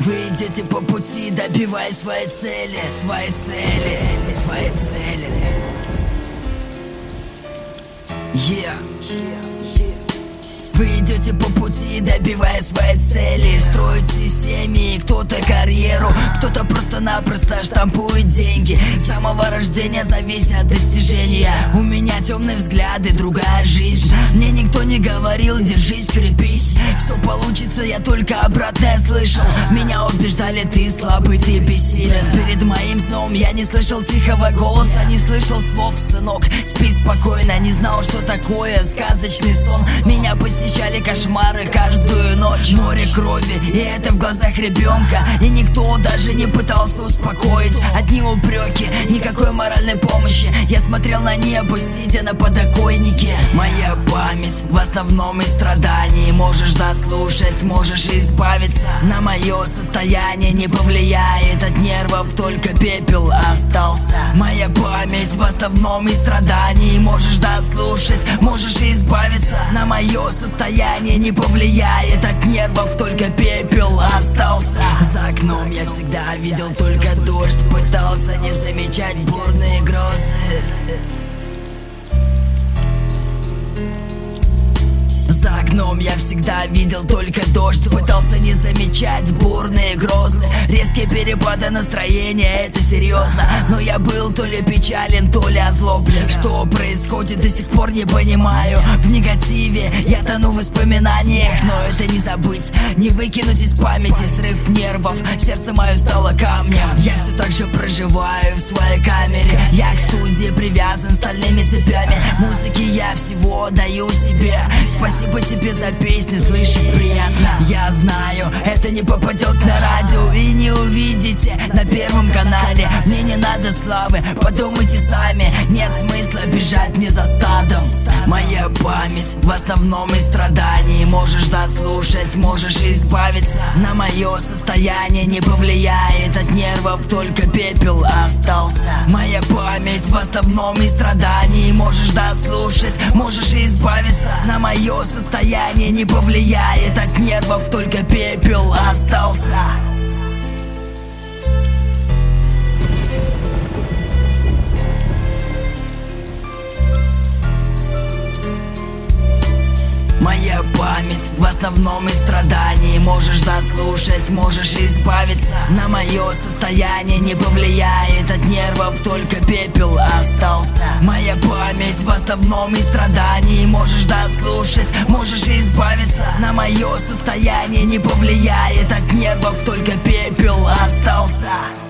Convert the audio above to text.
Вы идете по пути, добивая свои цели, свои цели, свои цели. Вы идете по пути, добивая свои цели, строите семьи, кто-то карьеру, кто-то просто-напросто штампует деньги. С самого рождения зависят достижения. У меня темные взгляды, другая жизнь. Мне никто не говорил: держись, крепись, все получится, я только обратное слышал. Меня убеждали: ты слабый, ты бессилен. Перед моим сном я не слышал тихого голоса, не слышал слов: сынок, спи спокойно. Не знал, что такое сказочный сон. Меня посещали кошмары каждую ночь. Море крови, и это в глазах ребенка. И никто даже не пытался успокоить. Одни упреки, никакой моральной помощи. Я смотрел на небо, сидя на подоконнике. Моя память в основном из страданий. Можешь дослушать, можешь избавиться. На мое состояние не повлияет. От нервов только пепел остался. Моя память в основном из страданий. Можешь дослушать, можешь избавиться. На мое состояние не повлияет. От нервов только пепел остался. За окном я всегда видел только дождь. Пытался не замечать бурные грозы. За окном я всегда видел только дождь. Пытался не замечать бурные грозы. Резкие перепады настроения, это серьезно. Но я был то ли печален, то ли озлоблен. Что происходит, до сих пор не понимаю. В негативе я тону в воспоминаниях. Но это не забыть, не выкинуть из памяти. Срыв нервов, сердце мое стало камнем. Я все так же проживаю в своей камере. Я к студии привязан стальными цепями. Музыки я всего даю себе. Спасибо тебе за песни, слышать приятно. Я знаю, это не попадет на радио и не увидите на Первом канале. Мне не надо славы, подумайте сами. Нет смысла бежать мне за стадом. Моя память в основном из страданий. Можешь дослушать, можешь избавиться. На мое состояние не повлияет. От нервов только пепел остался. Моя память в основном из страданий. Можешь дослушать, можешь избавиться. На мое состояние не повлияет. От нервов только пепел остался. Моя память в основном из страданий. Можешь дослушать, можешь избавиться. На мое состояние не повлияет. От нервов только пепел остался. Моя память в основном из страданий. Можешь дослушать, можешь избавиться. На мое состояние не повлияет. От нервов только пепел остался.